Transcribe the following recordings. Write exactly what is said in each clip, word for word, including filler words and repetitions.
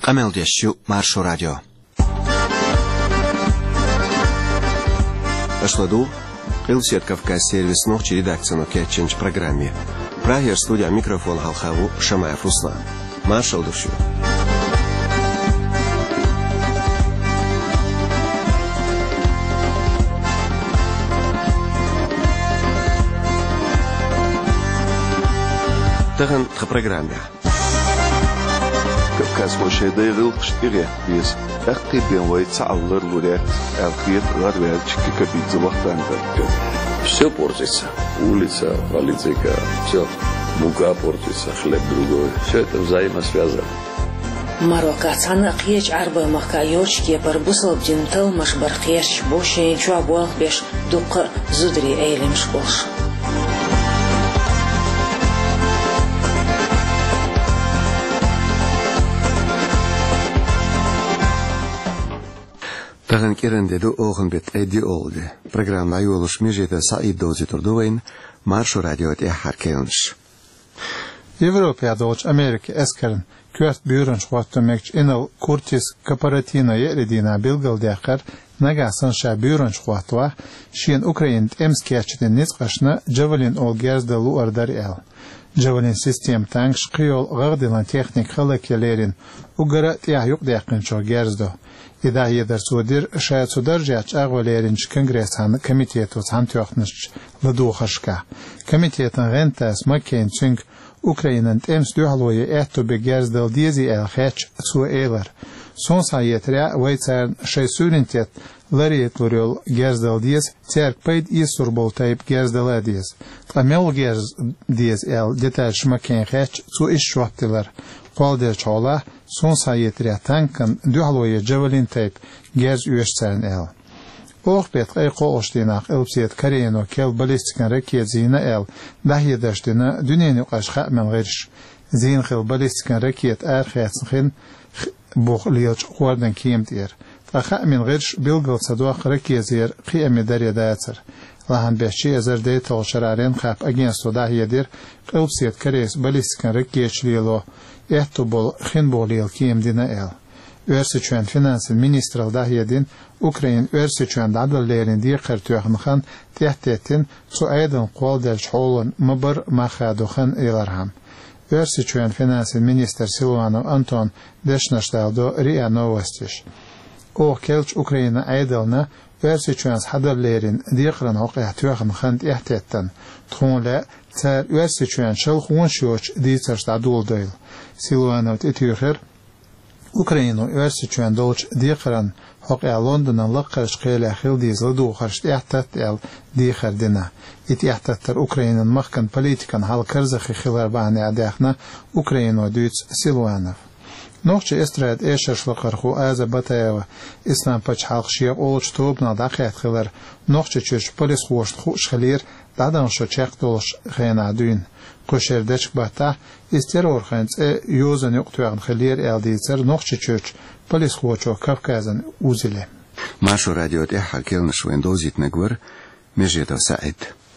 Камелдешью Маршо радио. Ашладу, Илсет Кавказ сервис ночи редакцию Кетченч программе. Прагер студия микрофон Халхаву Шамаев Руслан. Маршал душу. Таган в программе. Кавказ мошеды рылкштире без ахты бенвай цааллар лурят алхит ларвелчки капиту вахтанга. Все портится. Улица, политика, все. Мука портится, хлеб другой. Все это взаимосвязано. Марокко цана қиеч арба мақайочки барбусал бдинтал маш барқияш бошен чуабуал беш дуқы зудри эйлем школш. Таган керендеду оғынбет әйді олды. Программа айолыш межеті саид дози тұрдуын Маршо радиот әхар келіш. Европа долж Америка эскерн көт бюрон шваттымекч инал Куртис Капаратина ередина билгалдяқар нагасын ша бюрон шваттва шин Украин эмскячтен низқашна Джавелин ол герздалу ардар эл. Джавелин систем танк шқиол ғардилан техник халакелерин угара тяхюк дяқин шо герздо. إذا در سودر شاید سودر جاچ اغواليرنش کنگرس هن کمیتیتوز هم تیاختنش لدو خشکا کمیتیتن غنتاس مکین چنگ اوکراینن تیمس دو حلوی احتو بگرز دل دیزی ال خیچ سو ایلر سون سایت را ویترن شای سورنتیت لریت لوریل گرز دل دیز تیرک پید ایسور بول تایب گرز دل دیز تقمیل گرز دیز ال دیتاش مکین خیچ سو ایش شوابتیلر قالدر چاله son sayetria tanken duhaloye javelin tape gers üyesten el. Oğbet ayqo oştinak elbsiyet kareyno kel balistikan raket zina el dahyedashtina düneni qaşqa men girish. Zin xil balistikan raket arxiyatsin xin buxliyach qordan kiyemtir. Taqa men girish bilgal saduq raket zer qiyami dariyadatsir. Lahan beşi ezer de toşararen qap agensto dahyedir elbsiyet kareys balistikan raketçliyelo ehtobol xinbolil kiyemdina el. Örsüçön finansin ministral dahyedin Ukrayin örsüçön dadallerin diqar tüyxnxan tehtetin su aydan qoldel çolun mabır maxaduxan elarham. Örsüçön finansin minister Silvanov Anton Deshnaştaldo Ria Novostish. O kelç Ukrayina aydalna örsüçön hadallerin diqran oqya tüyxnxan tehtetten tonla ter örsüçön şılxun şoç ditsarst aduldoyl. Silvanov etüxer Ukrayno örsüçön dolç diqran hoqya London'dan laqash qela xildizli du xarşt ehtat el diqardina. Et ehtatlar Ukrayna'nın mahkan politikan hal karzakhi khilar bahne adaxna Ukrayno düts Silvanov. Noqçı estrad eşaşlıqar xu aza batayeva İslam paç halqşiya olç tobna daqiyat khilar noqçı çöş polis xoşt xu şxalir dadan şo çaqdolş xena dün. Qoşerdeç bata ister orxanç e yozan yoqtuğan xalir eldiyser noqçı çöç polis xoço Kavkazan uzile. Marşo radio't ehal kelnish wendozit negwar mejeta Said.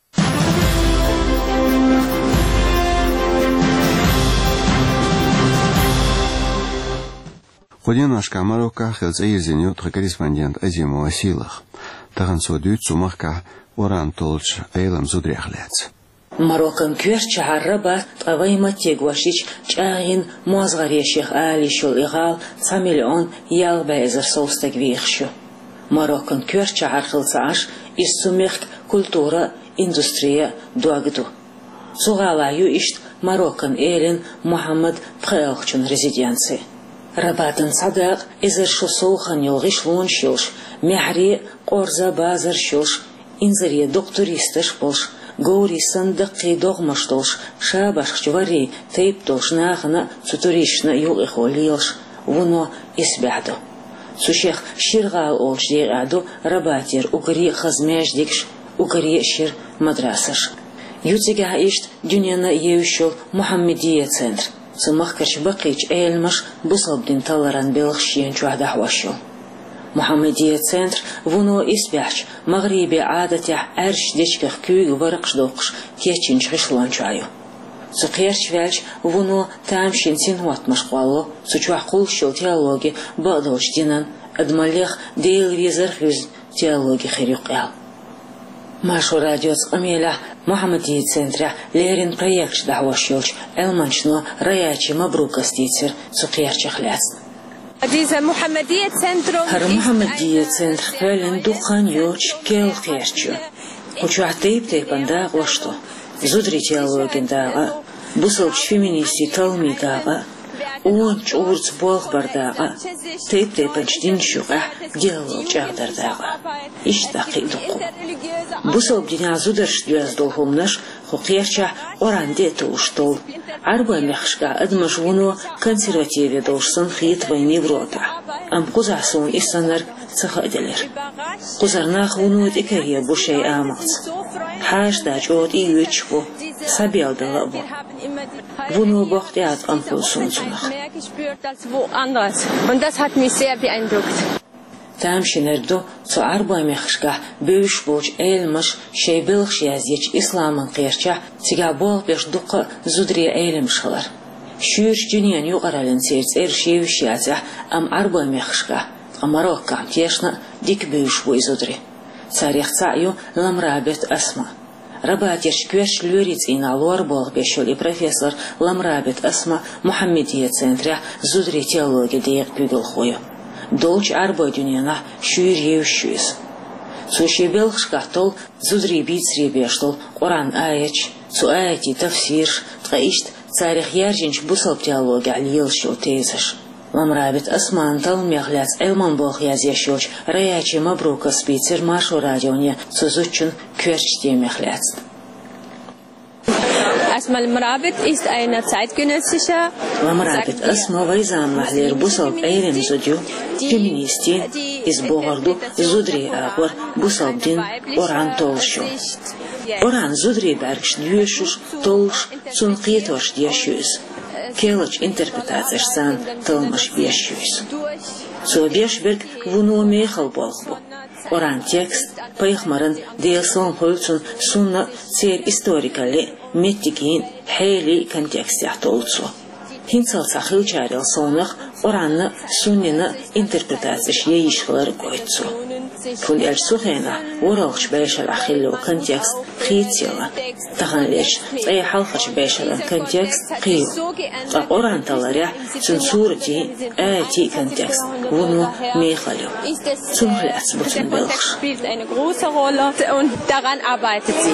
Ходин ашка Марокко хелц эйзеню корреспондент Азимо Василах. Таган содют сумахка оран толч эйлам зудряхлец. Мароккан кверча харраба тавайма тегвашич чагин мозгареших алишул игал цамиллион ялбезер соустагвихшу. Мароккан кверча хархылцаш иссумехт культура индустрия дуагду. Сугалаю ишт Мароккан элин Мухаммад Пхелхчун резиденции. Рабатын садақ изершу солхан йолғиш лоншилш, мехри қорза базар шилш, инзария доктористыш болш, гоури сандықи доғмаштолш, шабашх чвари тейптолш нағына цутуришна юл ихолилш, вуно избяду. Сушех ширғал олш деғаду рабатир угари хазмяждикш, угари шир мадрасаш. Ютига ишт дюняна еушил Мухаммедия центр. سمخكش بقيج إلمش بصبدين طلران بلغشين جوهد حواشو. محمدية سنتر ونو إسبيعش مغربي عادة أرش ديشكخ كيوغ ورقش دوقش كيتشنش غشلان شايو. سقيرش فالش ونو تامشين سين وات مشقوالو سوچوا قول شل تيالوجي بقدوش دينان ادماليخ ديل ويزر خيز تيالوجي خيريق يال Машу радиоц Амеля Мухаммадии центра Лерин проект дahwashilch Элманчно Раячи Мабрука стицер Цукерчах ляц. Dieser Muhammadiyya Zentrum Har Muhammadiyya Центр Фелен Духан Йоч Кел Керчу. Хочу атейп тейпанда гошто. Зудри теологиндага, бусалч феминисти талмидага, он чурц болхбардага, тейп тейпанчдин шуга диалог чагдардага. Иштақи дуқу. Бусал бдиня зударш дуяздолхумнаш хуқерча оранде туштол. Арба мехшка адмаш вуно консервативе должен хит войны врота. Ам кузасон иссанар цахаделер. Кузарнах вуно икерия бушей амац. Хаш дачот и ючбу. Сабел далабу. Вуно бахтиат ампулсун цунах. Und das hat mich sehr beeindruckt. Тамшинерду цо арба мехшка бюш боч элмаш шейбилх язич исламан қерча тига бол беш дуқа зудри элмшхалар. Шүрш дүниен юқаралын сейц эр шейвшиязя ам арба мехшка амарокка тешна дик бюш бой зудри. Царихца ю ламрабет асма. Рабатеш квеш люриц иналор бол бешоли профессор ламрабет асма Мухаммадiyya центра зудри теология дейк бюгл хою. Долч арба дюняна шуир евшуис. Суши белхшкатол зудри бицри бештол Коран аяч, су аяти тафсир, тгаишт царих яржинч бусал теология алил шо тезаш. Ламрабит асман тал мехляц элман бог язешоч, раячи мабрука спицер машу радионе, сузучун кверчте мехляц. Erstmal Lamrabit ist eine zeitgenössische Lamrabit asma vaizam mahler busal eirem zudju feministi iz bogardu zudri agor busal din oran tolshu. Oran zudri bergsh dyushush tolsh sun qitosh dyashus. Kelach interpretazir san tolmash biashus. So biashberg vuno mechal bolbu. Oran tekst paykhmaran deelson holtsun sunna ser historikali Метикин хейли контекст яhtoltsu. Хинцал сахил чарил сонах оранна суннина интерпретацияш ейишхлар койцу. Фун эльсухена оралч бешал ахилло контекст хитсила. Таханлеш эй халхач бешал контекст хил. А оранталаря цензурти эти контекст вуну мехалю. Цунхляц бутун белхш. Spielt eine große Rolle und daran arbeitet sie.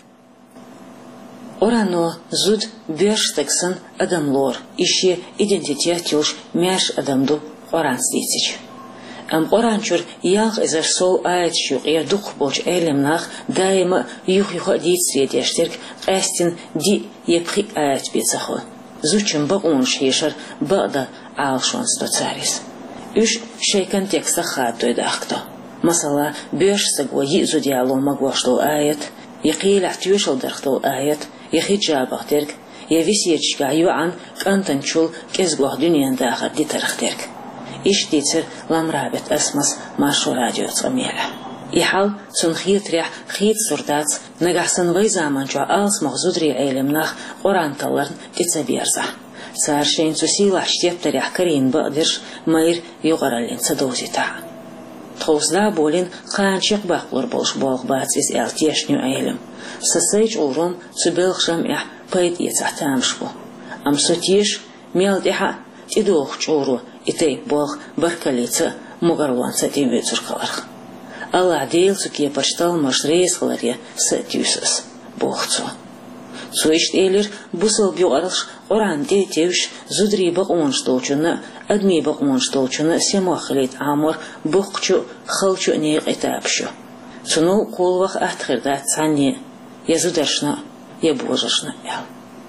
Орано зуд бешстексан адамлор, ищи идентитет юж мяш адамду оран стицич. Ам оранчур ях изар сол айтшук ердук боч элемнах дайма юх юха дицредештерк эстин ди епхи айт бецахо. Зучим ба он шешар бада алшонс до царис. Үш шей контекста хаттой дахто. Масала бешстего йизу диалома гоштол айт, يقيل احتيوشل درختو آيات يخي جابق ترك يفيسيتش كايوان كانتن شول كزغوه دنيان داخل دي ترخ ترك إيش ديتر لامرابط أسمس ماشو راديو تغميلة إحال سن خيط ريح خيط سردات نجح سن غي زمان جو آلس مغزودري عيلمناخ قران تلرن تتسابيرزا سار شين سوسيلا شتيب تريح كرين بقدرش ماير يغرالين سدوزي تا Тхозда болин қанчық бақлар болш болг бац из элтешню айлем. Сасайч урон цубелхшам ях пайд ецатамшбу. Ам сотиш мелдиха тидох чуру итей болг баркалица мугарланца тивецуркаларх. Аллах дейлсу ке почтал машрейсхаларья сатюсас бохцу. Суишт эйлер бусал бюаралш оран де тевш зудри ба онштолчуна адми ба онштолчуна семахлит амор бухчу халчу не этапшу. Цуну колвах атхирда цанни язударшна ебожашна ял.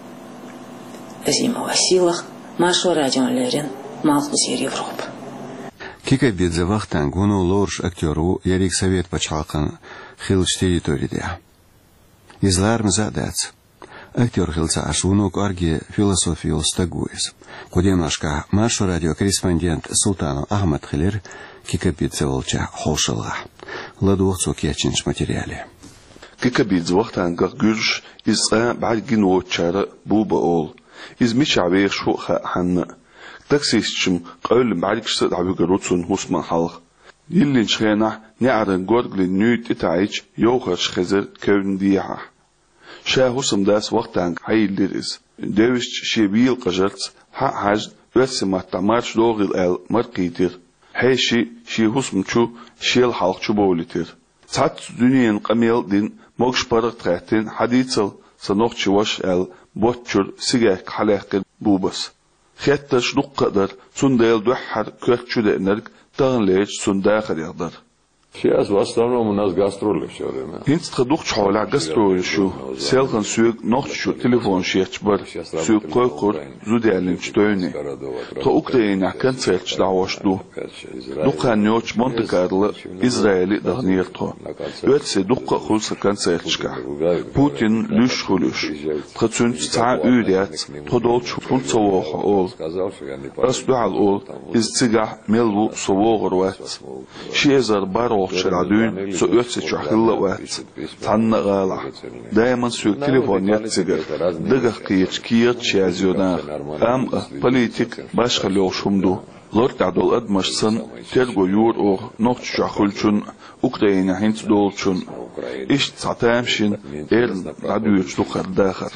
Зима василах машу радион лерин малхузир Европа. Кика бедзавах тангуну лорш актеру ярик совет пачалкан хилч территория. Изларм задац. Актер хилца ашунук арги философию стагуис. Кудемашка машу радиокорреспондент Султану Ахмад Хилер кика бедзаволча холшалга. Ладух цукячинч материале. كيكبيز وقتان قرش إزقا بعد جنوة شارع بوبا أول إز مش عبير شو حن تكسيشم قول بعد كسر عبير روتسون هوسمان حلق يلي نشخينا نعرن قرق للنيوت إتعيش يوخرش خزر كون ديها شا هوسم داس وقتان حي الليرز دوشت شبيل قجرت حق حاج رسمة تمارش لوغ الأل مرقيتر هيشي شي هوسم شو شيل حلق شو بوليتر تعت دنيا قميل دين موكش برق تغاتين حديثل سنوخش وش أل بوتشر سيجاك حلاق بوبس خيتش دق قدر سندال دوحر كرتشو دينرك تغليج سنداخر يقدر Сейчас в основном у нас гастроли все время. Хинц традух чхола гастроли шу. Селхан сюг нохчу телефон шехчбар. Сюг койкур зудиалин чтойни. То Украина концерт шлавошту. Духа нёч Монте-Карло Израиль дагнирто. Өтсе духа хулса концертчка. Путин люш хулюш. Тхацун ца үйрят. Тодолч фунцовох ол. Расдуал ол из цига мелву совогор ват. Шезар баро شرادون سؤال شحيلة وات تنا غالع دائما سوق تليفون يتسجل دقيقة كير شازيونا أم بوليتيك باش خليه شمدو لور تعدل أدمش سن ترجو يور أو نقط شخلشون أوكرانيا هنت دولشون إيش تعتمشين إيرن عدوش دخل داخل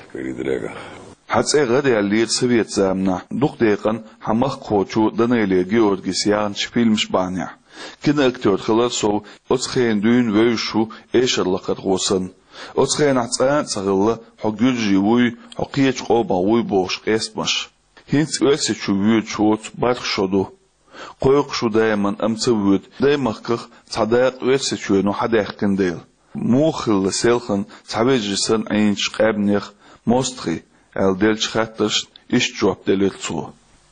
حتى غير اللي سويت زامنا دقيقا حمخ كوتشو دنيلي جيورجيس يان شفيلمش بانيا كنا اكتور خلاص سو أتخين دون ويشو إيش الله قرقوسن أتخين عتان صغلا حقول جيوي حقيقة قوبا وي بوش قسمش هنت ويسي شو ويد شوت بارخ شدو قويق شو دايما أمتويد دايما كخ صداق ويسي شو نو حداق كنديل موخل سيلخن تعبيجسن عينش قابنيخ موستخي ال ديلش خاتش إيش جواب دليلتو.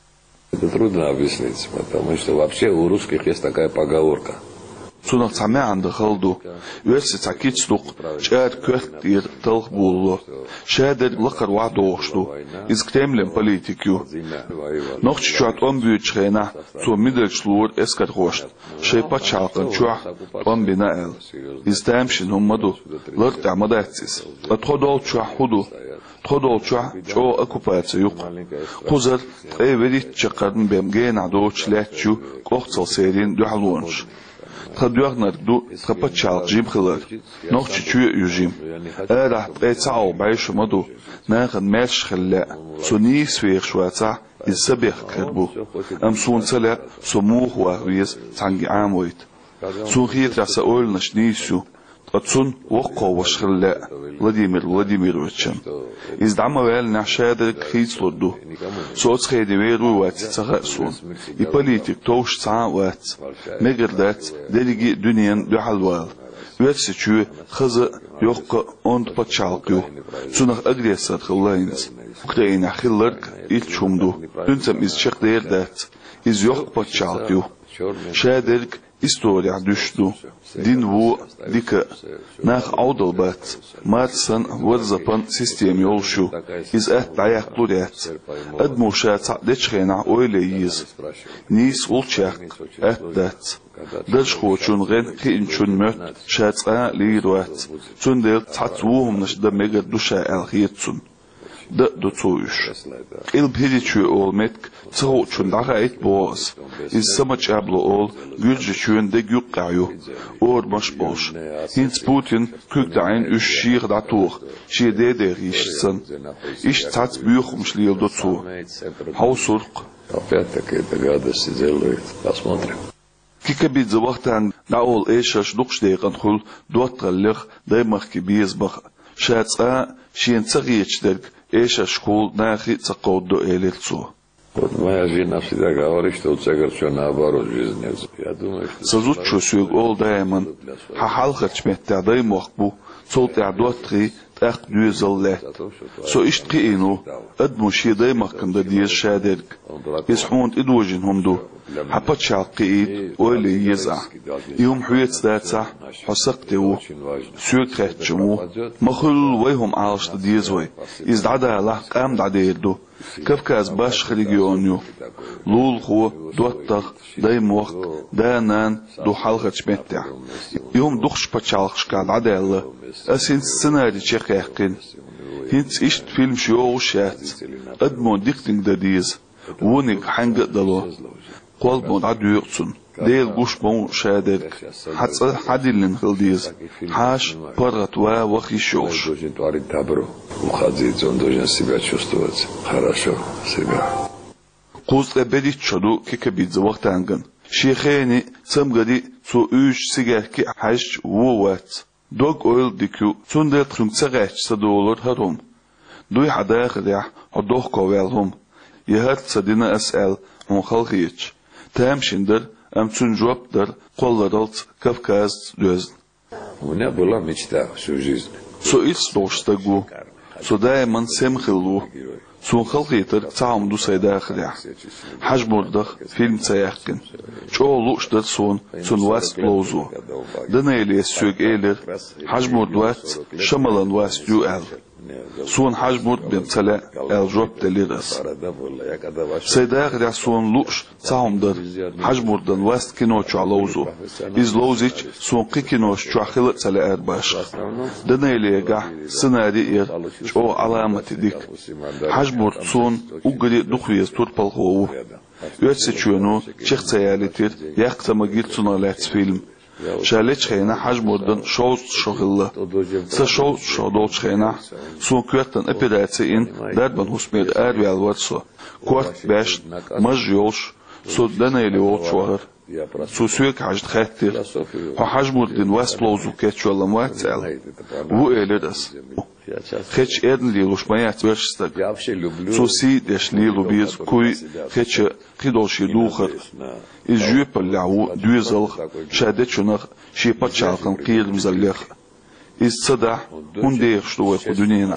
Это трудно объяснить, потому что вообще у русских есть такая поговорка. Сунах цамя анда халду, уэсси цакит стук, шаad көхт ир талх булло, шаадер лакар вадоошду, из Кремлем политикю. Нох чуат он бьют шхена, цу мидельч лур эскар хошт, шей пачалкан чуах, он бинаэл. Из таймшин умаду, ларт амадатсис, атходол чуах худу, تخدول شو شو أكوبات يق خزر أي بديت شقرن بيمجين عدوش لاتشو كوختصل سيرين دو حلونش تخدوغ نردو تخبت شالق جيم خلال نوخش شو يجيم أرح بقيت ساعو بعيش مدو ناخد مالش خلاء سونيس فيخ شواتع السبيخ كربو أم سون سلا سموخ وهويز تانجي عامويت سون خيط راسا أول نشنيسو أتصن وقع وشخلاء فلاديمير فلاديميروفيتشن إز دعما ويل نعشادر خيس لردو سوتس خيدي ويرو وات تغاسون يبوليتيك توش ساعة وات مغردات دليجي دنيان دو حلوال ويرسي شو خزا يوقع اوند باتشالقيو سونخ أغريسات خلاينز أوكراينا خلرك إلتشومدو دنسم إز شق دير دات إز يوقع باتشالقيو شادرك история düştü. Din bu dika nach audalbat marsan warzapan sistem yolşu iz et dayaqluret admusha taqdechena oyleyiz nis ulchaq etdat dash khochun gen khinchun möt shatsa lirat tundel tatsuhum nishda mega dusha alkhitsun da dotuş il pediçü olmet çoğun daha et boz iz samacablo ol gülce şönde güqayu ormaş boş hins Putin küktein üç şir datur şide der işsen iş tat büyükum şlil dotu hausurq Опять-таки это гадости делают. Посмотрим. كيكبيت زوقتان ناول ايشاش دوقشديقن خل دوترلخ دايمخ كبيزبخ شاتسا شين تغيچدرك ايشا школ нахи цакодо элецо. Вот моя жена всегда говорит, что у тебя все наоборот в жизни. Я думаю, что... Сазучу сюг ол дайман, хахалхач метта даймохбу, цолт ядуатри, так дюзел лет. Со ишт киину, адмуши даймахканда диез шадерк. Исхунт идвожин хумду, حبت شاقيد أولي يزع يوم حويت داتع حسقتو سوق خاتشمو مخل ويهم عاش ديزوي إزدعدا له قام دعديدو كفكاز باش خريجيونيو لول خو دوتر دايم وقت دانان دو حلقة شمتع يوم دخش بتشالخش قاعد عدالة أسين السنة تشيخ يحقن هنت إشت فيلم شو شات أدمون ديكتنج داديز ونك حنق دلو قلب مود عدو يقصن ديل قوش بون شادرك حتى حدلن خلديز حاش برغت وا وخي شوش قوز قبدي تشدو كيكبيد وقت عنقن شيخيني سمغدي سو اوش سيجار كي حاش ووات دوغ اويل ديكو تندل ترمتسغاش سدولر هروم دوي حداخ ريح عدوخ كوالهم يهات سدينا اسأل عن خلقيتش تام شندر ام تنجوب در قولرالت كافكاز دوزن У меня была мечта всю жизнь. سو إيس دوشتاقو سو دايما سمخلو سو خلقيتر تعام دو سيداخ ريح حاج مردخ فيلم تايحكن شو لوشتر سون سون واس لوزو دنايلي سوق ايلر حاج مردوات شمالان واس دو ال سون حاج مرد بمتلا ال جوب دليرس سيداخ ريح سون لوش تعام در حاج مردن واس كينوچو علوزو إز لوزيش سون قي كينوش چو خلق تلا ارباش دنايلي قح سناري اير شو علامة ديك حاج مرد سون угоди духвиес турпалхоу өтсечөнү чехцаялитер яктамагит суналат фильм шалеч хена хажмурдан шоу шохилла са шоу шодолч хена сун квертан операциин дарбан хусмед арвал ватсо корт беш мажёш судданайли очвар سوسيك حاجت خاتر وحجمر دين واسلوزو كاتشوالا مواتسال و إيلدس خيتش إيدن ليلوش مايات وشستك سوسي ديش ليلو بيز كوي خيتش قيدوشي دوخر إز جوب اللعو دويزلخ شادت شنخ شيبات شالقن قيل مزلخ إز صدح هون ديخ شتوه قدونينا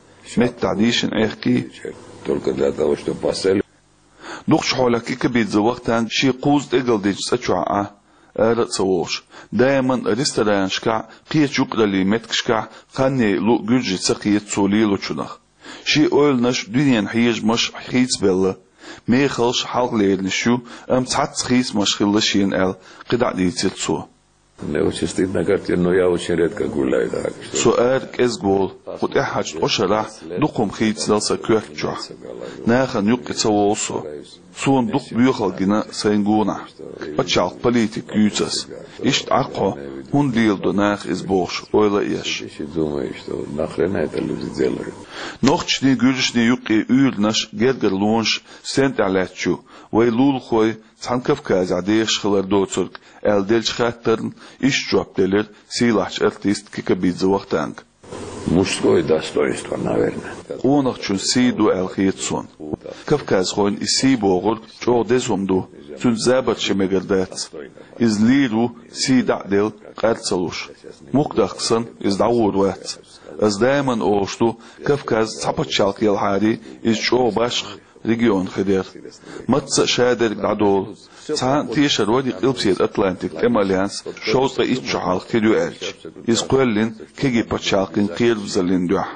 مت تعديشن ايخكي Только для того, чтобы поставили. دوخش حولك كبيت زوقتان شي قوز اقل ديج سچوعا ارد سووش دايما ريستوران شكا قيت يقللي متكشكا قاني لو جوجي سقيت سوليلو چنخ شي اويل نش دنيا حيج مش حيث بلا ميخلش حلق ليرن شو ام تحت خيس مش خلشين ال قدع ديتيت سو Мне очень стыдно, как но я очень редко гуляю. Так, что... سؤال كزغول قد احاج اشرح دقم خيت دلسا كوكجو ناخن يقي تسووسو سون دق بيخلقنا سينغونا بتشالق بوليتيك يوتس اشت عقو هون ليلدو ناخ ازبوش اويلا ايش думаю, что нахрена это люди делают. نوختشني جوجشني يقي اول نش جرجر لونش سنت علاتشو ويلول خوي تحنكفكاز عديش خلر دوتسرك ال دلش خاترن ايش جواب دلر سيلاحش ارتيست كيكابيدز وقتانك Мужское достоинство, наверное. قونخ چون سي دو ال خيتسون كفكاز خوين اسي بوغر جو دزهم دو چون زابت شمگردات از ليرو سي دعدل قرصلوش مقدخسن از دعور وات از دائما اوشتو كفكاز تحبت شالق يلحاري از جو باشخ ريجيون خدير متس شادر دعدول سان تيشر ودي قلبسيت اتلانتيك اماليانس شوصة ايتشو حالق كدو ارج از قولين كيجي باتشالقين قير بزلين دوح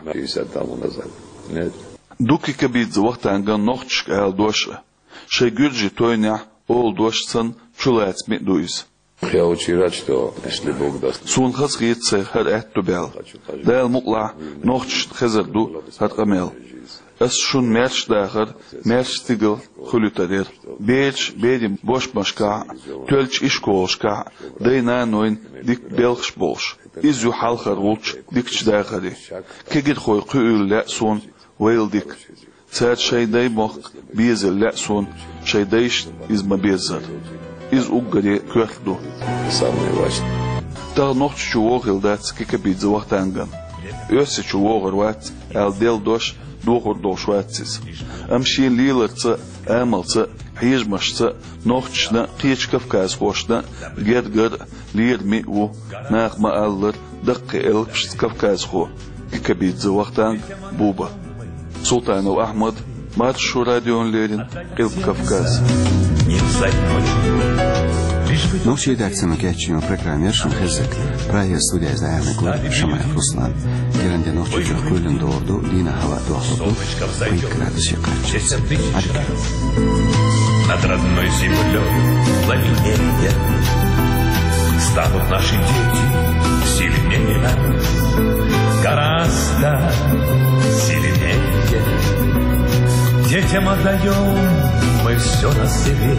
دوكي كبيد وقتان غن نوختشك اهل دوشة شي جرجي توينيح اول دوشتن چولات مئ دويز Я очень рад, что если Бог даст. سون خص غيت سيخر اتو بال دايل مقلع نوختش خزر دو هتقمل اس شون مرش داخر مرش تيجل خلوتادير بيج بيدم بوش مشكا تولش اشكوشكا دينا نوين ديك بلخش بوش ازو حالخر ولش ديكش داخري كيجد خوي قيول لا سون ويل ديك سات شي داي مخ بيزل لا سون شي دايش از ما بيزر از اوغري كوردو Самое важное. تا نوخت شوغل دات كيكبيد وقتانغن يوسي شوغر وات ال ديل دوش دوغر دوش واتسيس امشين ليلرت املت حيجمشت نوختشنا قيچ كفكاز خوشنا گرگر لير ميو ناخ ما الر دق البش كفكاز خو كيكبيد وقتانغ بوبا سلطان احمد مارشو راديون ليرين قلب كفكاز не взоймет. Ночью редакцияны geçiyor program yaşın hızlık. Prayer Studios dayanıklı Şamayef Ruslan. Gelende nokçu Gölün doğurdu. Lina hava doğurdu. Bir gradus yaklaşık. Над родной землей пламенея станут наши дети сильнее, гораздо сильнее. Детям отдаем мы все на свете.